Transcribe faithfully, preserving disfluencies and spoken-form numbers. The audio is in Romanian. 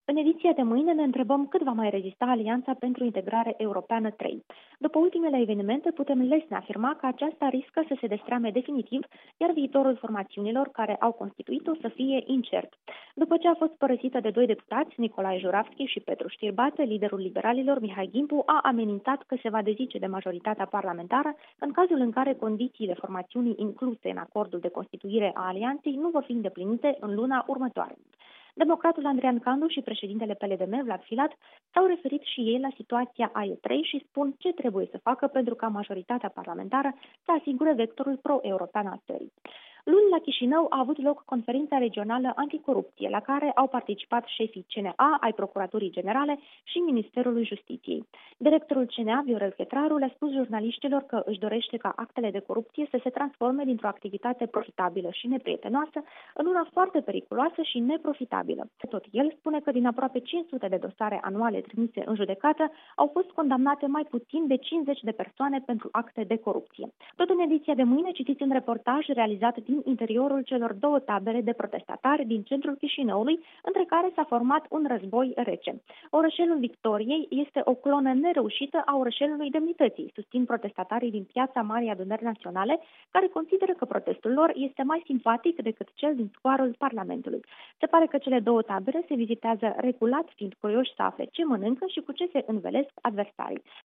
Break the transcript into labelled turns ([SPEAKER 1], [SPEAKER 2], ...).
[SPEAKER 1] În ediția de mâine ne întrebăm cât va mai rezista Alianța pentru Integrare Europeană trei. După ultimele evenimente, putem lesne afirma că aceasta riscă să se destreame definitiv, iar viitorul formațiunilor care au constituit-o să fie incert. După ce a fost părăsită de doi deputați, Nicolae Juravski și Petru Știrbate, liderul liberalilor Mihai Gimpu a amenințat că se va dezice de majoritatea parlamentară în cazul în care condițiile formațiunii incluse în acordul de constituire a Alianței nu vor fi îndeplinite în luna următoare. Democratul Andrian Candu și președintele P L D M, Vlad Filat, s-au referit și ei la situația A E trei și spun ce trebuie să facă pentru ca majoritatea parlamentară să asigure vectorul pro-european al țării. Luni, la Chișinău, a avut loc conferința regională anticorupție, la care au participat șefii C N A, ai Procuraturii Generale și Ministerului Justiției. Directorul C N A, Viorel Chetraru, le-a spus jurnaliștilor că își dorește ca actele de corupție să se transforme dintr-o activitate profitabilă și neprietenoasă în una foarte periculoasă și neprofitabilă. Tot el spune că din aproape cinci sute de dosare anuale trimise în judecată, au fost condamnate mai puțin de cincizeci de persoane pentru acte de corupție. Tot în ediția de mâine citiți un reportaj realizat din interiorul celor două tabere de protestatari din centrul Chișinăului, între care s-a format un război rece. Orășelul Victoriei este o clonă nereușită a orășelului Demnității, susțin protestatarii din Piața Marii Adunări Naționale, care consideră că protestul lor este mai simpatic decât cel din scoarul Parlamentului. Se pare că cele două tabere se vizitează regulat, fiind curioși să afle ce mănâncă și cu ce se învelesc adversarii.